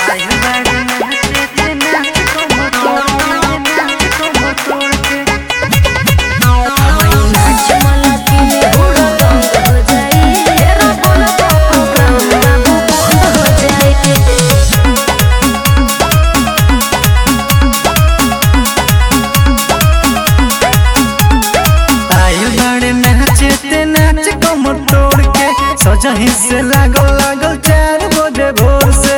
सजही से लागल लागल 4 बजे भोर से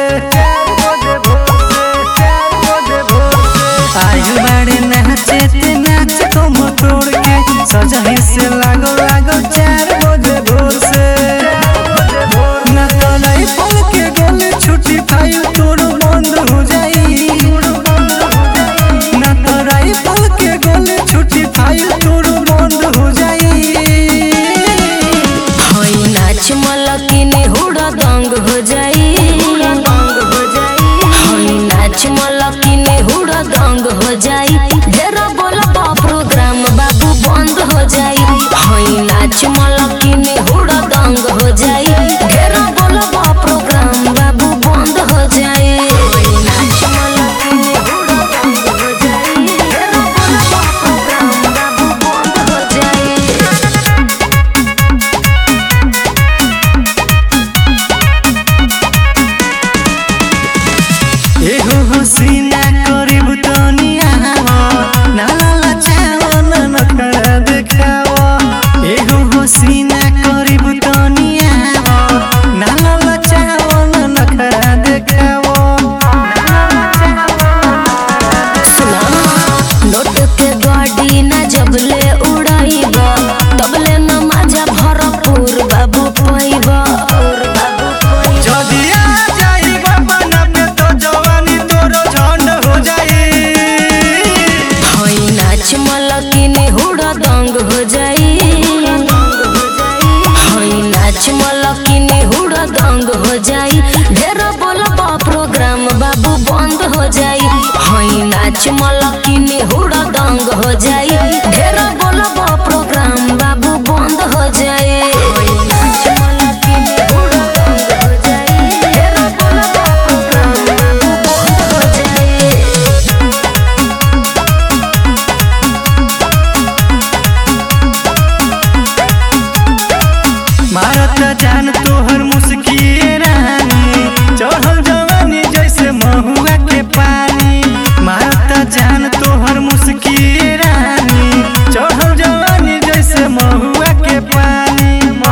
आयु बाड़े नाचे ते नाच कम तोड़ के सजही से लागल लागल 4 बजे भोर से ना तलाई पल के गले छुट्टी फाइल तोड़ बंद हो जाई ना तलाई पल के गले छुट्टी फाइल तोड़ बंद हो जाई मलकिनी हुड़ा दंग हो जाई नाच मलकिनी हुड़ा दंग हो जाई ढेरा बोलबा प्रोग्राम बाबू बंद हो जाई नाच मलकिनी हुड़ा दंग हो जाई ढेरा बोलबा प्रोग्राम बाबू बंद हो जाई नाच मलकिनी हुड़ा दंग हो जाई ढेरा बोलबा प्रोग्राम बाबू बंद हो जाई एहो हसीना करीब दुनिया ना लाचाओ ना नखरा देखाओ एहो हसीना करीब दुनिया ना लाचाओ ना नखरा देखाओ नोट के गाड़ी ना जबले उड़ाइबा तबले न मजा भरपूर बाबू पाइबा मलकिनी हुड़ा दंग हो जाई नाच मलकिनी हुड़ा दंग हो जाई ढेरा बोलबा प्रोग्राम बाबू बंद हो जाई नाच मलकिनी हुड़ा दंग हो जाई ढेरा बोलबा प्रोग्राम बाबू बंद हो जाई नाच मलकिनी हुड़ा दंग हो जाई ढेरा बोलबा प्रोग्राम बाबू बंद हो जाई मारत जान तोहर मुस्की रानी चढ़ल जवानी जैसे महुआ के पानी मारत जान तोहर मुस्की रानी चढ़ल जवानी जैसे महुआ के पानी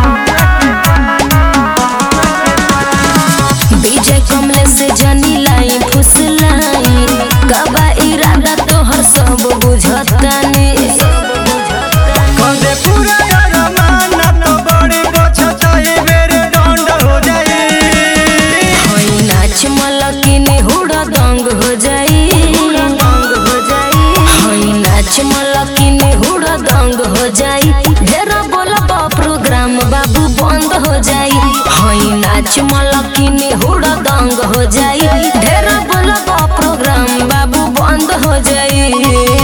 विजय कमले से जनी लाई फुसलाई कबा इरादा तोहर सब बुझतानी कदे पूरा अरमान तो बड़ी बचताई बेर दंड हो जाई नाच मलकिनी हुड़ा दंग हो जाई नाच मलकिनी हुड़ा दंग हो जाई ढेरा बोलबा प्रोग्राम बाबू बंद हो जाई नाच मलकिनी हुड़ा दंग हो जाई ढेरा बोलबा प्रोग्राम बाबू बंद हो जाई।